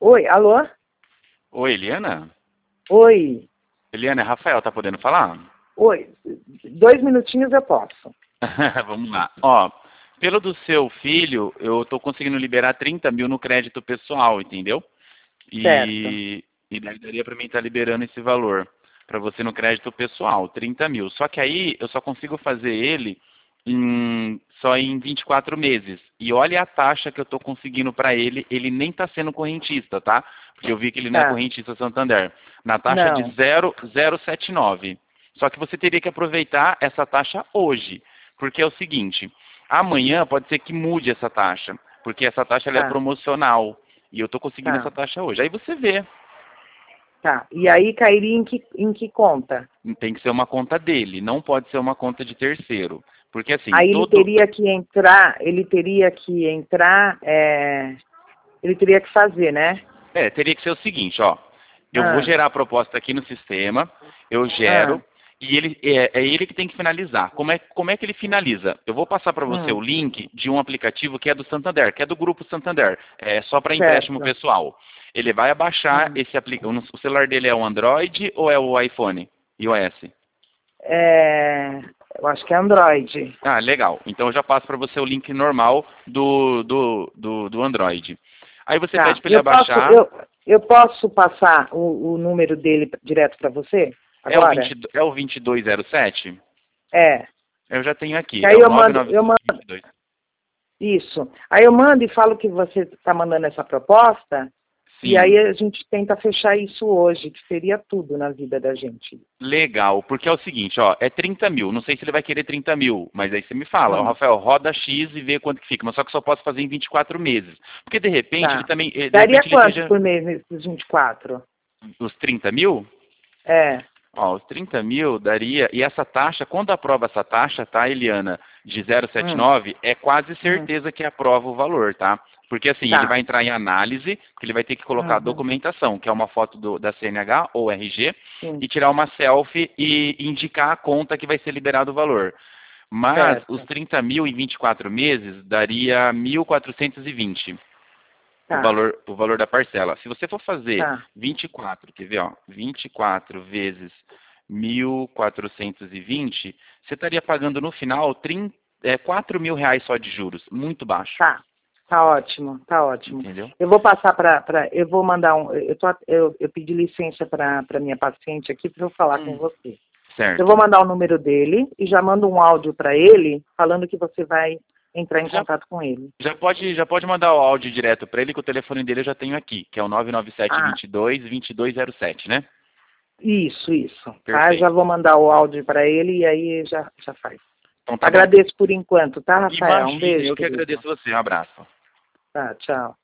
Oi, alô? Oi, Eliana? Oi. Eliana, é Rafael, tá podendo falar? Oi. 2 minutinhos eu posso. Vamos lá. Ó, pelo do seu filho, eu tô conseguindo liberar 30 mil no crédito pessoal, entendeu? Certo. E daí daria pra mim estar liberando esse valor pra você no crédito pessoal, 30 mil. Só que aí eu só consigo fazer ele só em 24 meses. E olha a taxa que eu tô conseguindo pra ele, ele nem tá sendo correntista, tá? Porque eu vi que ele não é Tá. correntista Santander. Na taxa de Não. 0,079. Só que você teria que aproveitar essa taxa hoje. Porque é o seguinte, amanhã pode ser que mude essa taxa, porque essa taxa ela é Tá. promocional. E eu tô conseguindo Tá. essa taxa hoje. Aí você vê. Tá. E aí cairia em que conta? Tem que ser uma conta dele, não pode ser uma conta de terceiro. Porque assim, Aí todo. ele teria que fazer, né? Teria que ser o seguinte, ó. Eu vou Ah, gerar a proposta aqui no sistema, eu ah, gero, e é ele que tem que finalizar. Como é que ele finaliza? Eu vou passar para você o hum, link de um aplicativo que é do Santander, que é do Grupo Santander, é só para empréstimo certo. pessoal. Ele vai abaixar Hum. esse aplicativo. O celular dele é o Android ou é o iPhone? iOS? É, eu acho que é Android. Ah, legal. Então eu já passo para você o link normal do Android. Aí você Tá. pede para ele abaixar. Eu posso passar o número dele direto para você? Agora? É o 2207? É. Eu já tenho aqui. Que É aí o eu mando 99222. isso. Aí eu mando e falo que você está mandando essa proposta, e aí Sim. a gente tenta fechar isso hoje, que seria tudo na vida da gente. Legal. Porque é o seguinte, ó. É 30 mil. Não sei se ele vai querer 30 mil. Mas aí você me fala. Ó, Hum, Rafael, roda X e vê quanto que fica. Mas só que só posso fazer em 24 meses. Porque de repente ele tá. também. De Daria repente ele quanto esteja. por mês nesses 24? Os 30 mil? É. Ó, os 30 mil daria, e essa taxa, quando aprova essa taxa, tá, Eliana, de Hum, 0,79, é quase hum, certeza que aprova o valor, tá? Porque assim, ele tá. vai entrar em análise, porque ele vai ter que colocar a Uhum, documentação, que é uma foto da CNH ou RG, sim, e tirar uma selfie e indicar a conta que vai ser liberado o valor. Mas os certo. 30 mil em 24 meses daria 1.420 Tá, o valor da parcela. Se você for fazer tá. 24, quer ver, ó, 24 vezes 1.420, você estaria pagando no final 4 mil reais só de juros. Muito baixo, Tá. Tá ótimo, tá ótimo. entendeu? Eu vou passar eu vou mandar eu pedi licença para minha paciente aqui para eu falar com Hum. você. Eu vou Certo. mandar o número dele e já mando um áudio para ele falando que você vai entrar em Já, contato com ele. já pode mandar o áudio direto para ele, que o telefone dele eu já tenho aqui, que é o 997 Ah, 22 2207, né? isso. Tá? Já Perfeito. vou mandar o áudio para ele e aí já faz. Então tá bom. Agradeço por enquanto, tá, Rafael? Um Imagina, beijo, eu que querido. agradeço você. Um abraço. Tá, tchau.